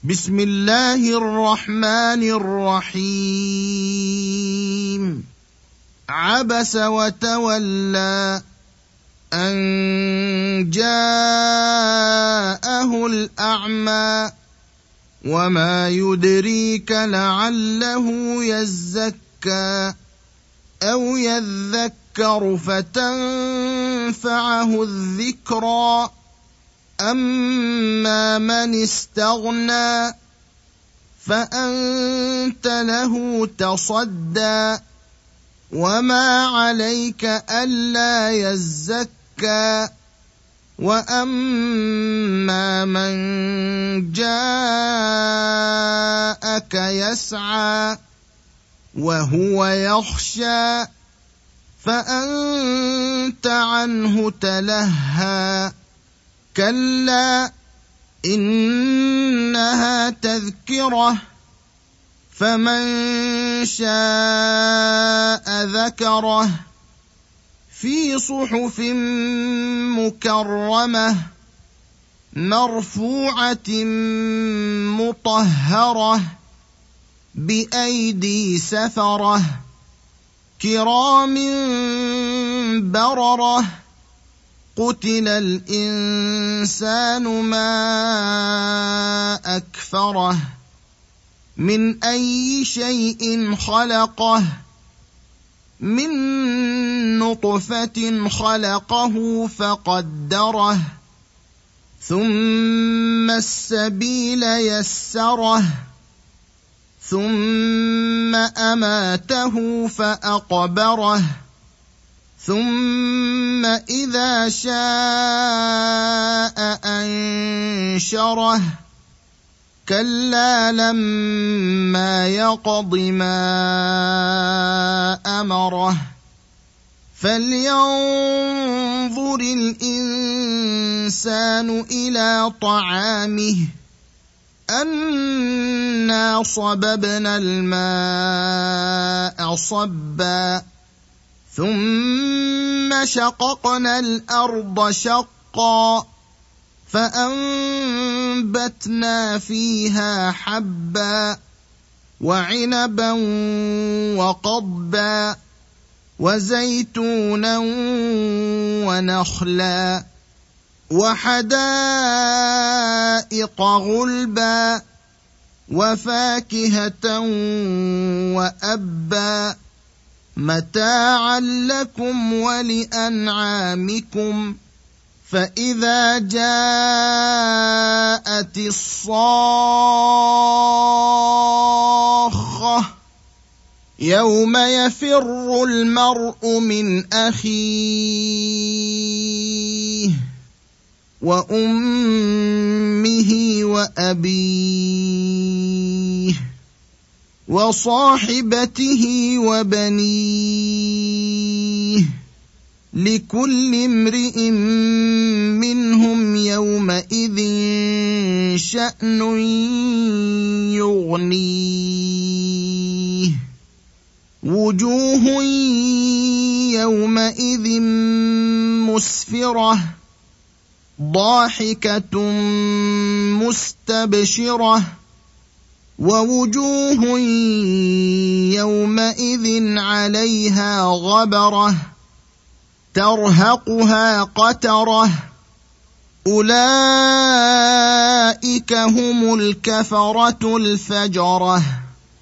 بسم الله الرحمن الرحيم. عبس وتولى أن جاءه الأعمى وما يدريك لعله يزكى أو يذكر فتنفعه الذكرى أما من استغنى فأنت له تصدى وما عليك ألا يزكى وأما من جاءك يسعى وهو يخشى فأنت عنه تلهى كلا إنها تذكرة فمن شاء ذكره في صحف مكرمة مرفوعة مطهرة بأيدي سفرة كرام بررة قتل الإنسان ما أكفره من أي شيء خلقه من نطفة خلقه فقدره ثم السبيل يسره ثم أماته فأقبره ثم إذا شاء أنشره كلا لما يقض ما أمره فلينظر الإنسان إلى طعامه أنا صببنا الماء صبا ثم شققنا الأرض شقا فأنبتنا فيها حبا وعنبا وقضبا وزيتونا ونخلا وحدائق غلبا وفاكهة وأبا متاعا لكم ولأنعامكم فإذا جاءت الصاخة يوم يفر المرء من أخيه وأمه وأبيه وصاحبته وبنيه لكل امرئ منهم يومئذ شأن يغنيه وجوه يومئذ مسفرة ضاحكة مستبشرة ووجوه يومئذ عليها غبرة ترهقها قترة أولئك هم الكفرة الفجرة.